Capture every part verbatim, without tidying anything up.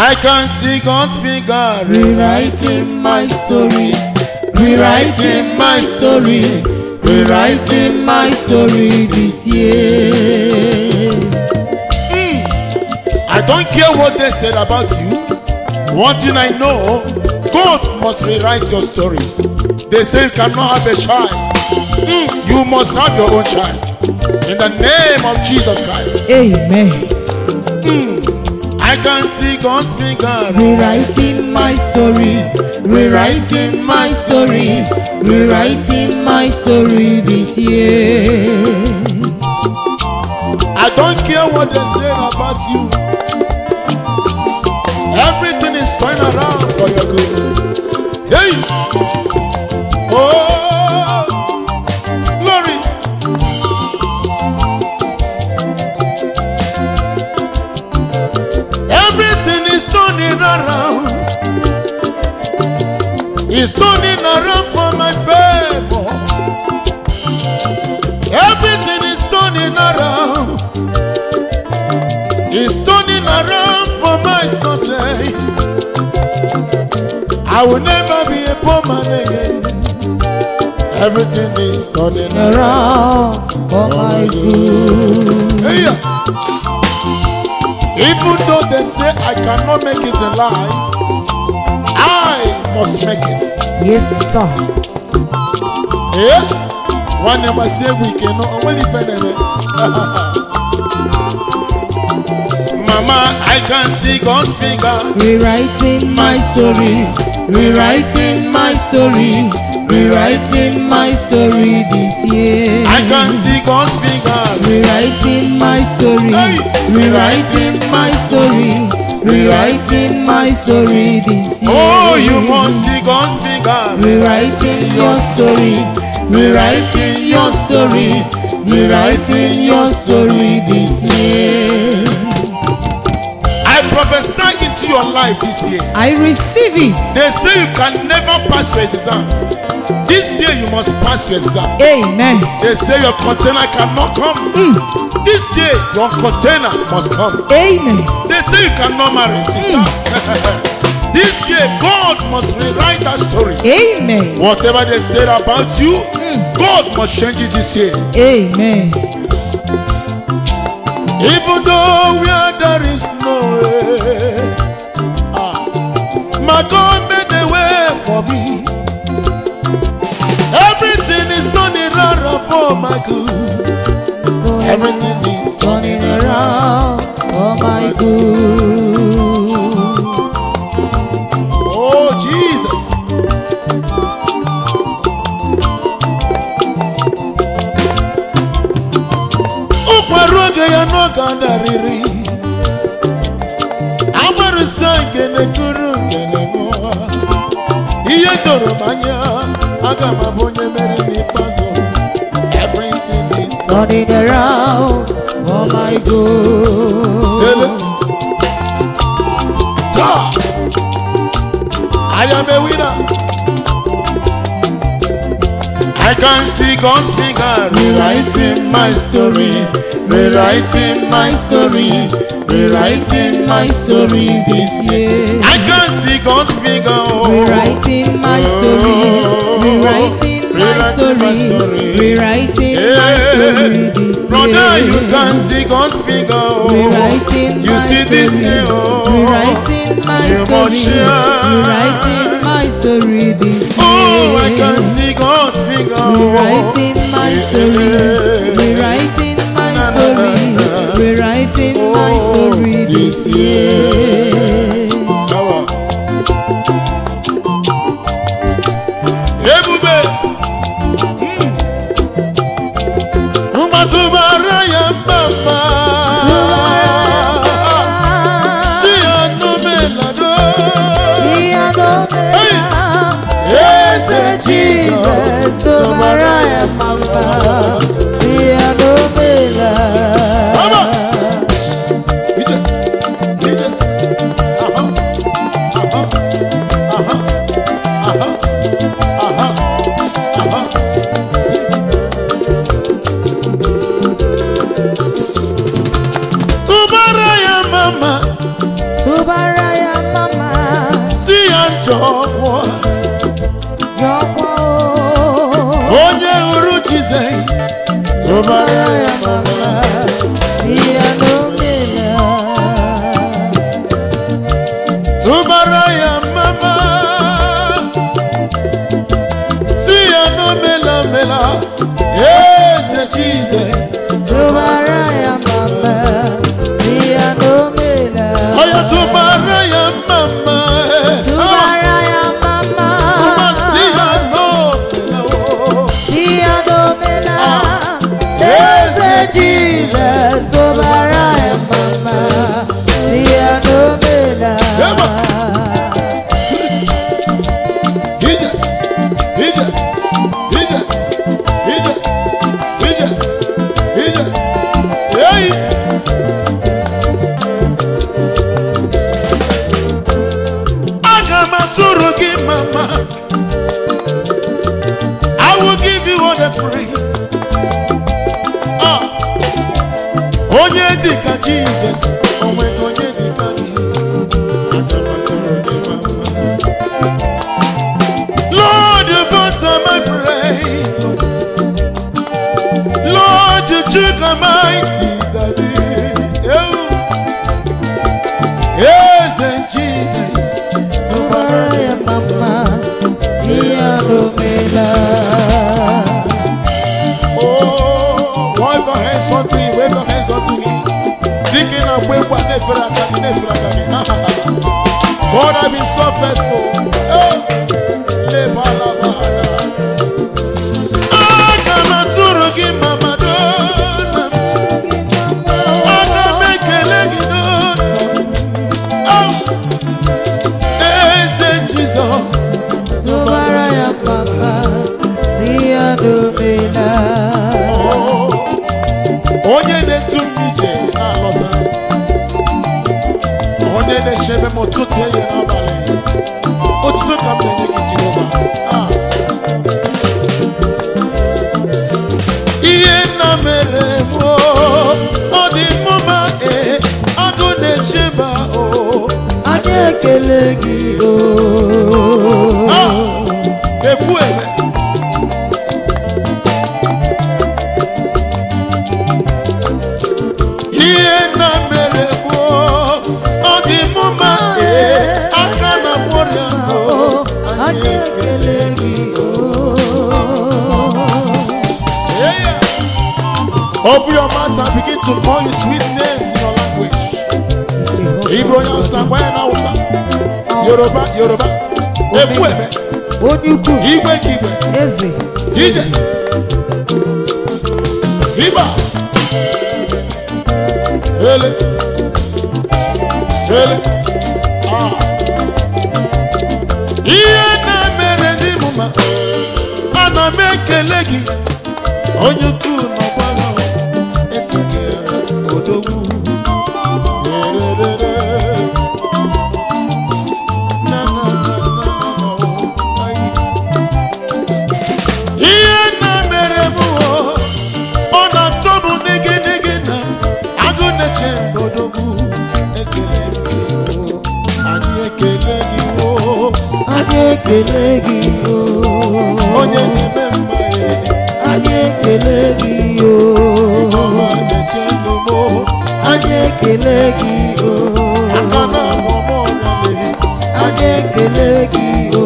I can see God's finger rewriting my story, rewriting my story, rewriting my story this year. Mm. I don't care what they said about you. One thing I know, God must rewrite your story. They say you cannot have a child. Mm. You must have your own child. In the name of Jesus Christ. Amen. Mm. I can see God's finger rewriting my story, rewriting my story, rewriting my story this year. I don't care what they say about you. Everything is turning around for your good. Hey! Oh! Glory! Everything is turning around. It's turning around for my favor. Everything is turning around. It's turning around for my success. I will never be a poor man again. Everything is turning around for my good. Hey, even though they say I cannot make it in life, I must make it. Yes, sir. Yeah? One never say we cannot only finish. Mama, I can see God's finger rewriting my story, rewriting my story, rewriting my story this year. I can see God's finger rewriting my story, hey. Rewriting my story, rewriting my story this year. Oh, you must see God's finger rewriting your story, rewriting your story, rewriting your story this year. I prophesy into your life this year. I receive it. They say you can never pass your exam. This year you must pass your exam. Amen. They say your container cannot come. Mm. This year your container must come. Amen. They say you cannot marry, sister. Mm. This year God must rewrite that story. Amen. Whatever they said about you, mm. God must change it this year. Amen. Even though where there is no way, ah, my God made a way for me. Everything is turning around for my good. Everything is turning around for my good. Oh, Jesus. Ukwaroge ya no gandariri. Amaru sange ne kuru kene ngoa. Iye doro manya. Agama bonye meri ni pazo. Everything is turning around for my good. I am a winner. I can see God's finger rewriting my story, rewriting my story, rewriting my story this year. I can see God's finger oh, rewriting my story, rewriting my story, rewriting my story this year. Brother, you can see God's finger oh, rewriting you my see story, this year oh, rewriting my story, rewriting my story this year. Oh, I can see God's finger rewriting my story, rewriting my story, rewriting my story this year. Jesus, tomorrow I'm Mama. See I know me Tubaraya jọgwọ jọgwọ onye hụrụ Jizọs tụbara ya mama si ya n'omela tụbara ya mama si ya n'omela mela eze Jizọs tụbara ya mama si ya n'omela oya tụbara ya mama tụbara ya mama si ya n'omela si ya n'omela eze Jizọs tụbara ya mama si ya n'omela Ije, ije, ije, ije, ije, ije, hey! Aga m atụrụ gị mama. I will give you all the praise. Ah, onye dịka Jesus, onwere onye dịka gị. Aga m atụrụ gị mama. Lord, you butter my brain. Lord, you trigger my daddy. Yes, and Jesus. tụbara ya mama si ya n'omela Oh, wave your hands unto him, wave your hands unto him. Thinking of where one never again, never again. God, I've been so faithful. Oh, leva la vana. Aga maturu gi mama dona. Aga mekele gi dona. Oh, eze Jesus. tụbara ya mama si ya n'omela Onye na-etu m ije na-alọta, onye na-echebe m ụtụtụ ehihie n'abalị, otuto ka m na-enye gị Jehova. Ah. Ihe nna mere m o, ọ dị m mma ee, agụ na-echeba o. anyị ekele gị o Ah, ekwu eme. Ihe nna mere m o, ọ dị m mma ee, aka na mụrịa o. anyị ekele gị o Yeah, yeah. Open your mouth and begin to call his sweet names in your language. Igbo Hausa, Gwana Hausa, Yoruba, Yoruba. Ekwu eme. onye ukwu Igwe ka igwe. eze Ije. Viva. Ele. Ele. Ah. Ihe na-emere dị m mma, ana m ekele gị. Onye ukwu nọkwa nọ, etughị ya odogwu. Ererere. Na, na, na, na, na, na, oh, ayi. Ihe na-emere m o, ọ na-atọ m nege nege na agụ na-eche odogwu. Ekele gị o, anyị ekele gị o. anyị ekele gị o Onye na-eme mma ya, anyị ekele gị o ọma na-eche ndụ m o. anyị ekele gị o Aka na-amụ m ọrịa anyị ekele gị o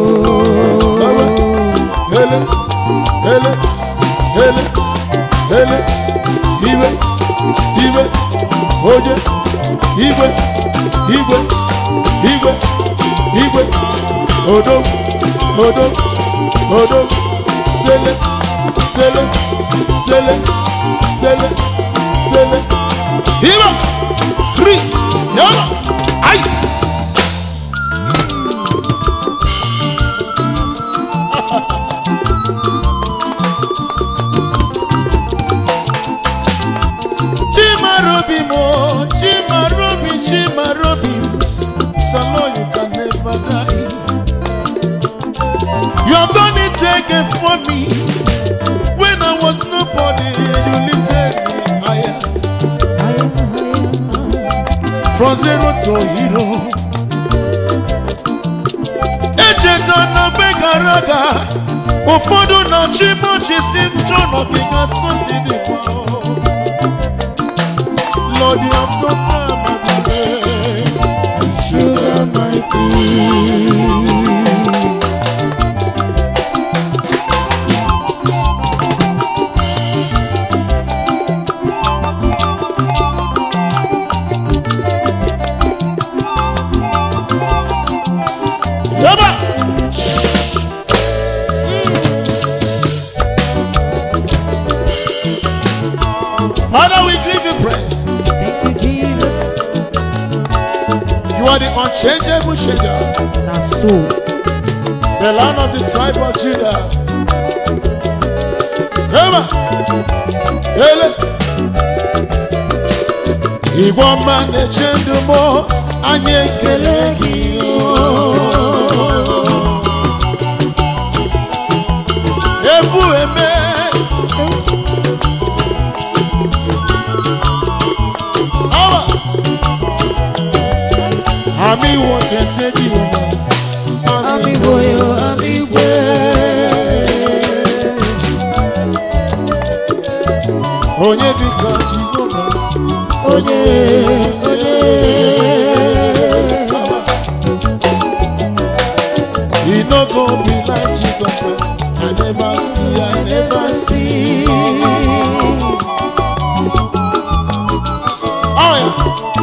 Ele, ele, ele, ele, iwe, iwe, oje, igwe, igwe, igwe, igwe, odo, odo, odo, sele, sele, sele, sele, sele, iwe, kri, yama, ice. Chimarobi mo, Chimarobi, Chimarobi, the Lord you can never die. You have done it again for me. When I was nobody, you lifted me higher. From zero to hero. Icheta na mgbe gara aga ụfọdụ na-achị mọchị si m chọọ n'ọgịga sosi dị mma. Lord, you have done time again. Sugar mighty. Father, we give you praise. Thank you, Jesus. You are the unchangeable changer, That's so. the Land of the tribe of Judah. Ema, ele, igwa mane chendu mo anye kelegi o. Ebu eme. Ami wo tete di o. Ami boyo, ami we. Onye di ka Jehova. Onye, onye. He no go be like Jesus. I never see, I never see. Oh yeah.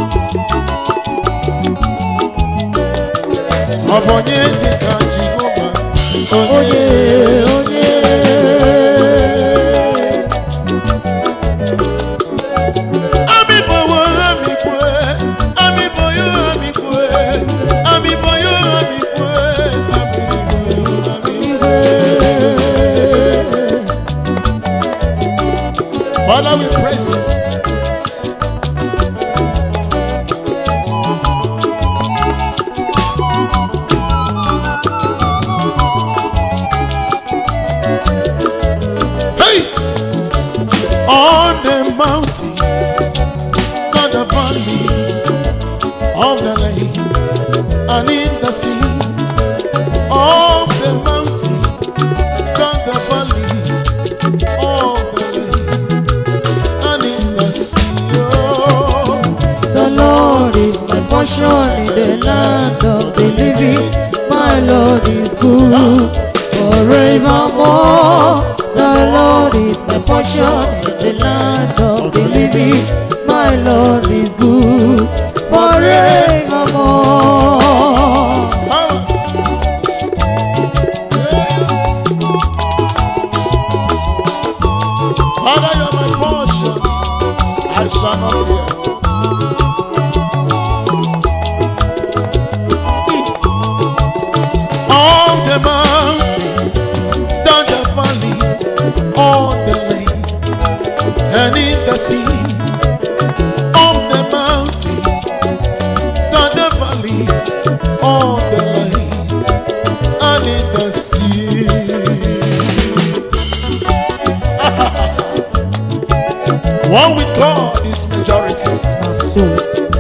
Onye dị ka Jehova. Onye, onye. Ami boyo, ami kwe. Ami boyo, ami kwe. Ami boyo, ami kwe. Ami boyo, ami kwe. Father, we praise you. On the mountain, on the valley, on the lake, and in the sea. On the mountain, on the valley, on the lake, and in the sea. Oh, The Lord is my portion in the land of the living. My Lord is good forevermore. The Lord is my portion in the land of the living. My Lord is good forevermore. ah. Yeah. Father, you are my portion. I shall not fear. On the mountain, down the valley, on the lake, and in the sea. On the mountain, down the valley, on the lake, and in the sea. One with God is majority. That's so.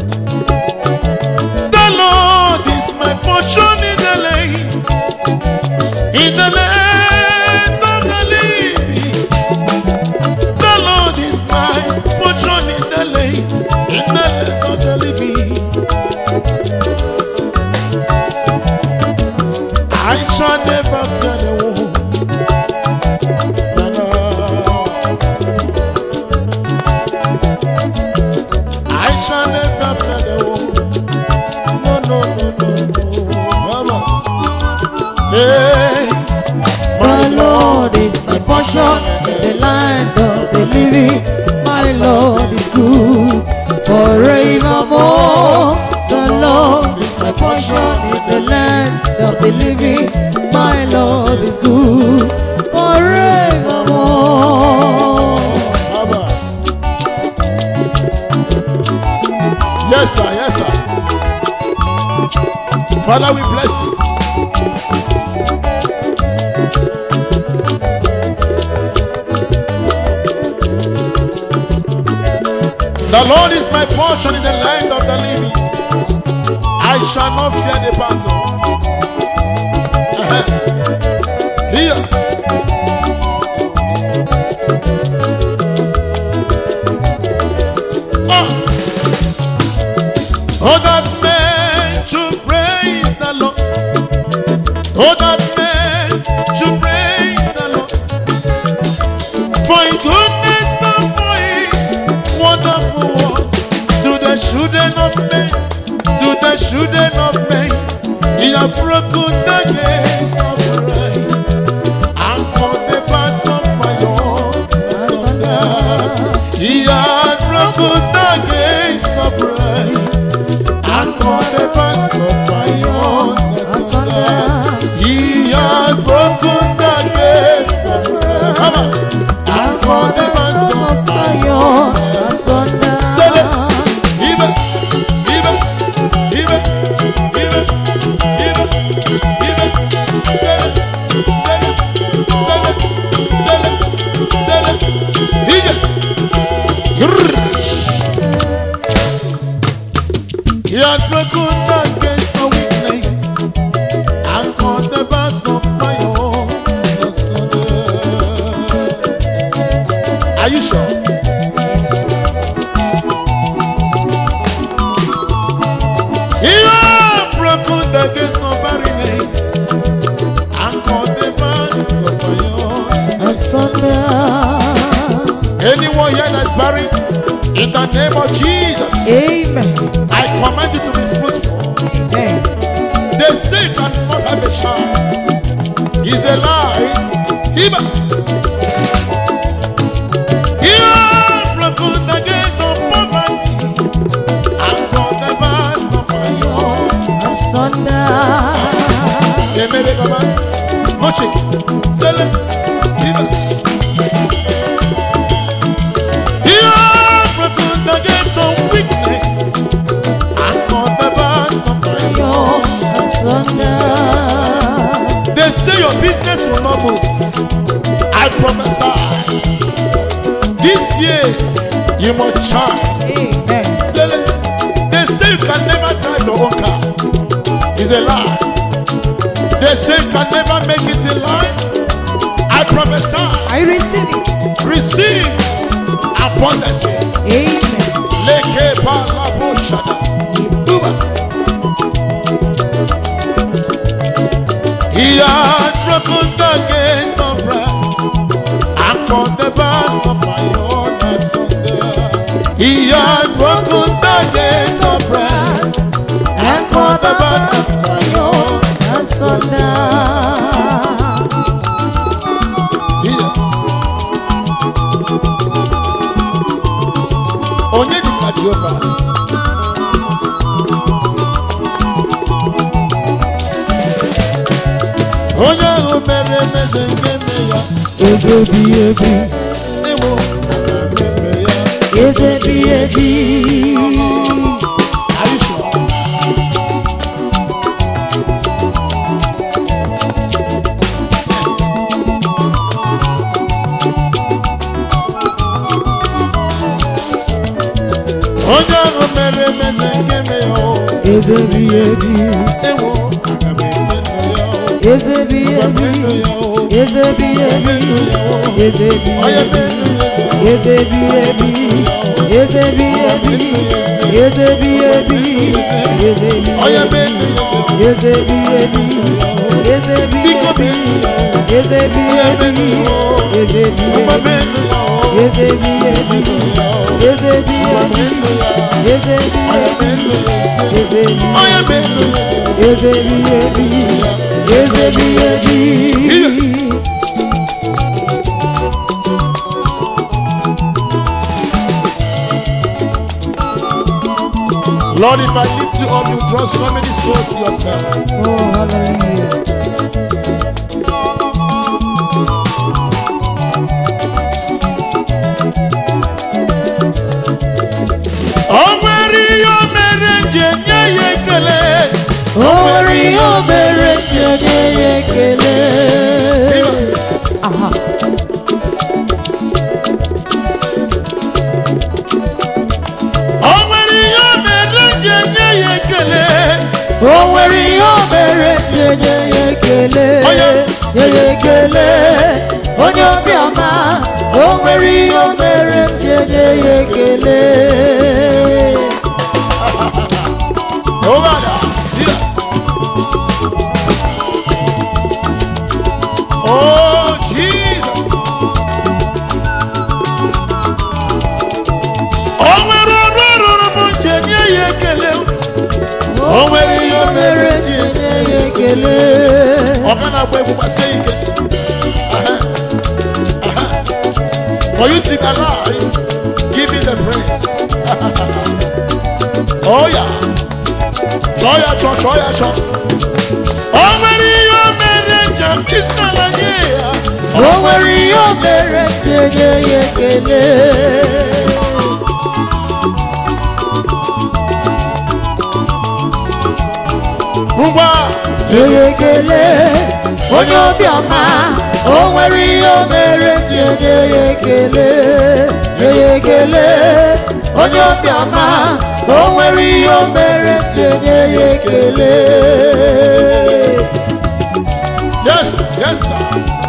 The Lord is my portion in the land, in the land of the living. The Lord is my portion in the land, in the land of the living. I shall never fear the war. No, no. I shall never fear the war. No, no, no, no, no. Mama. Hey, My Lord is my portion in the land of the living. My Lord is good forevermore. The Lord is my portion in the land of the living. My Lord is good forevermore. Baba. Yes, sir. Yes, sir. Father, we bless you. The Lord is my portion in the land of the living. I shall not fear the battle. Oh, that man should praise the Lord. Oh, that man should praise the Lord. For his goodness and for his wonderful works to the children of men, to the children of men. He has broken the gates of praise and cut the bars of fire asunder. He has broken the gates of praise and cut the bars of fire asunder. He has broken the gates of praise. Come on. And cut the bars of fire asunder. Say it. Even, even, even, even, even, even. Say it. Say it. Say it. Say it. Say it. Even. He had broken the gates of weakness and cut the bars of fire asunder. Are you sure? He had broken the gates of barrenness and cut the bars of fire asunder. Anyone here that's barren, in the name of Jesus, Amen. I command you to be fruitful. Amen. They say you cannot have a child. It's a lie. Even he has broken the gate of poverty and cut the bars of fire Asunder. Amen. Come on. No chicken. Sell it. Even he has broken the gate of weakness and cut the bars of fire Asunder. They say your business will not move. I prophesy. This year you must shine. Amen. Say it. They say you can never drive your own car. It's a lie. They say you can never make it in life. I prophesy. I receive it. Receive abundance. Amen. Leke palabo shada. Uba. He had broken the gates of brass and cut the bars of fire asunder. He had broken the gates of brass and cut the bars of fire Asunder. Yeah. Onye dịka Jehova. Onye ahụ mere emeze nke mme ya. Eze bi ebi. Ewo aga mmemme ya. Eze bi ebi. Are you sure? Onye ahụ mere emeze nke mme ya. Eze bi ebi. Ewo aga mmemme ya. Eze bi ebi. Eze bi ebi. Eze bi Onye ebi. mmemme ya. Eze bi ebi. Eze bi ebi. Eze bi ebi. Eze bi Onye ebi. mmemme ya. Eze bi ebi. Eze bi Biko ebi. bi. Eze bi ebi. Eze bi Ọmọ ebi. mmemme ya. Eze bi ebi. Eze bi ebi. Eze bi ebi. Eze bi Onye mmemme ya. Eze bi ebi. Eze bi ebi. Lord, if I lift you up, you draw so many souls to yourself. Oh, hallelujah. O nwere ihe o mere nji enye ya ekele. O nwere ihe o mere nji enye ya ekele. Aha. O nwere ihe o mere nji enye ya ekele. O nwere ihe o mere nji enye ya ekele. Nye ya ekele. Onye obiọma. O nwere ihe o mere nji enye ya ekele. For you to be alive, give me the praise. Oh yeah. Oh yeah, church, oh yeah, church. Oh, where you married, jump is not a year. Oh, where you married, Yekele, onyo biama, oh where you married, yekele, yekele, onyo biama, oh where you married, yekele. Yes, yes, sir.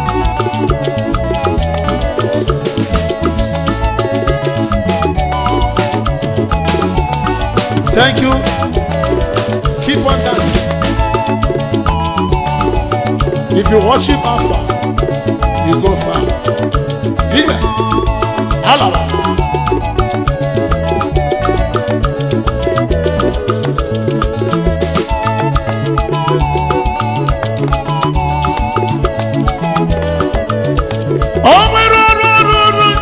Thank you. Keep on dancing. If you worship Alpha, you go far. Amen. Alaba. Oh, where are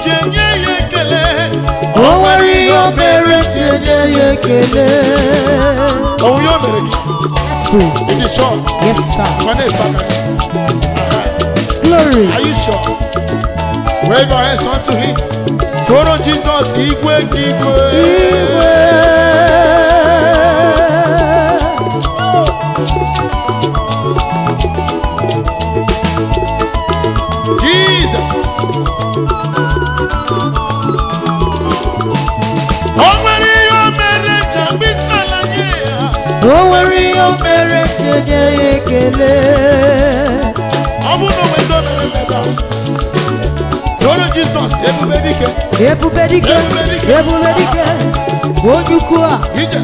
Oh, where you married, yekele. Oh, you married. Yes, it is short. yes, sir. When is back? Glory. Are you sure? Wave your hands unto him. Toro Jesus, Igwe, Igwe. Jesus. Oh, where you married, Jambisala, Oh, where you married, yekele. Toro Jesus, everybody can. Everybody can, everybody can. Onyukua.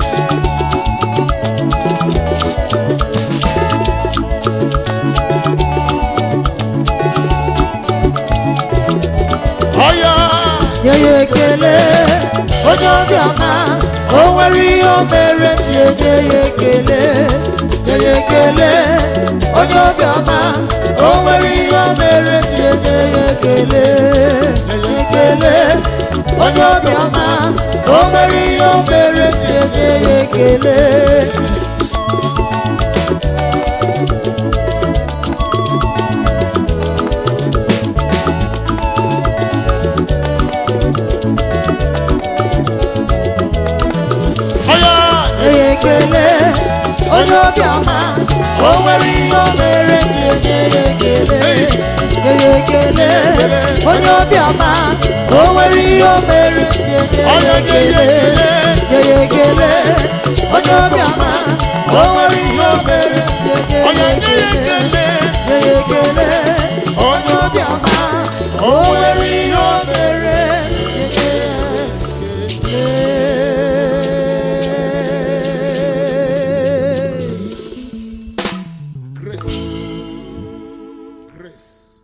Oh yeah. Yekele, onyo biama, oh where you married, yekele, yekele, onyo biama, oh where you married, yekele, yekele, onyo biama, oh where you married, yekele. Onyo biama, oh where you married, yekele, yekele, onyo biama, oh where you married, yekele, yekele, onyo biama, oh where you married, yekele, yekele, onyo biama, oh where you married, yekele. Grace.